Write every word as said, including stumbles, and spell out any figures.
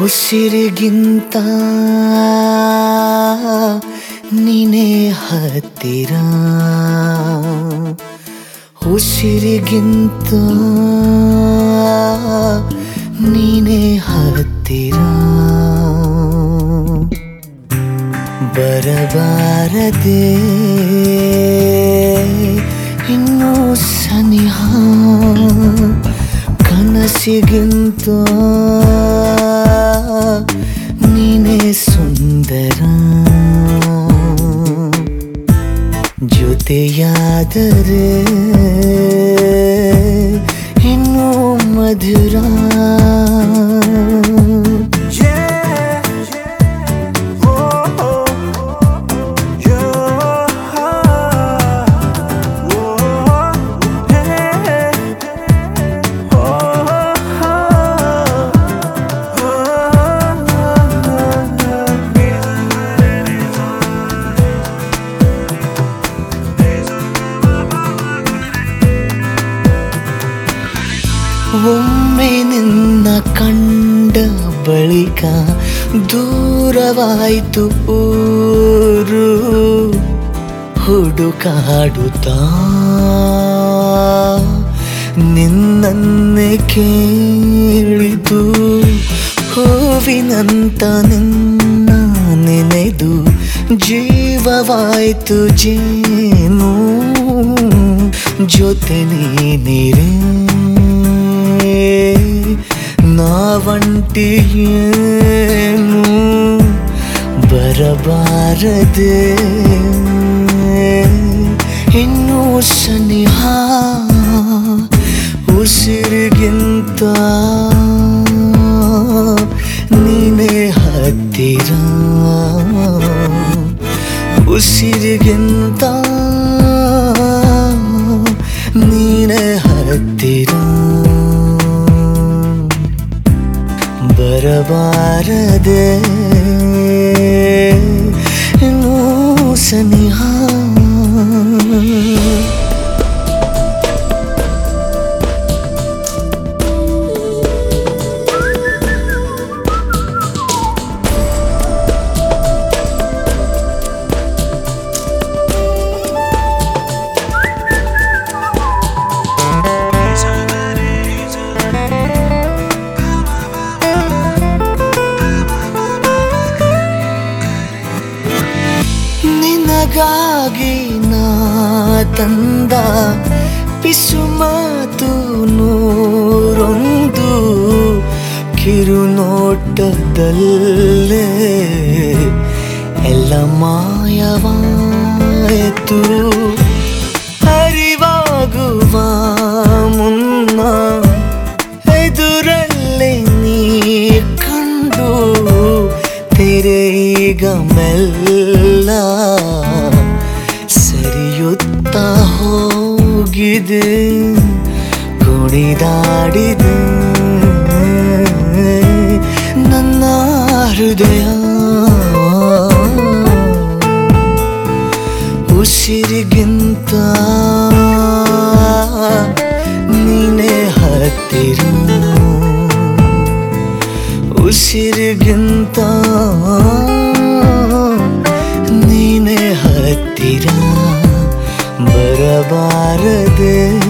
ಉಸಿರಿಗಿಂತ ನೀನೇ ಹತ್ತಿರ, ಉಸಿರಿಗಿಂತ ನೀನೇ ಹತ್ತಿರ. ಬರಬಾರದೆ ಇನ್ನೂ ಸನಿಹ, ಕನಸಿಗಿಂತ ನೀನೇ ಸುಂದರ. ಜೊತೆಯಾದರೆ ಇನ್ನೂ ಮಧುರ. ಒಮ್ಮೆ ನಿನ್ನ ಕಂಡ ಬಳಿಕ ದೂರವಾಯಿತು ಊರು, ಹುಡುಕಾಡುತ್ತಾ ನಿನ್ನನ್ನೇ ಕೇಳಿತು. ಹೂವಿನಂತ ನಿನ್ನ ನೆನೆದು ಜೀವವಾಯಿತು ಜೇನು, ಜೊತೆ ನೀನಿರೆ ನಾವಂಟಿಯೇನು. ಬರಬಾರದೆ ಇನ್ನೂ ಸನಿಹ, ಉಸಿರಿಗಿಂತ ನೀನೇ ಹತ್ತಿರ, ಉಸಿರಿಗಿಂತ ನೀನೇ ಹತ್ತಿರ. ಬರಬಾರದೆ ಇನ್ನೂ ಸನಿಹ. ನಿನಗಾಗಿ ನಾ ತಂದ ಪಿಸುಮಾತು ನೂರೊಂದು, ಕಿರುನೋಟದಲ್ಲೇ ಎಲ್ಲ ಮಾಯವಾಯಿತು. ಅರಿವಾಗುವ ಮುನ್ನ ಎದುರಲ್ಲೇ ನೀ ಕಂಡು, ತೆರೆಗ ಮೆಲ್ಲ ಸರಿಯುತ್ತಾ ಹೋಗಿದೆ. ಕುಣಿದಾಡಿದೆ ನನ್ನ ಹೃದಯ, ಉಸಿರಿಗಿಂತ ನೀನೇ ಹತ್ತಿರ, ಉಸಿರಿಗಿಂತ ನೀನೇ ಹತ್ತಿರ. ಬರಬಾರದೆ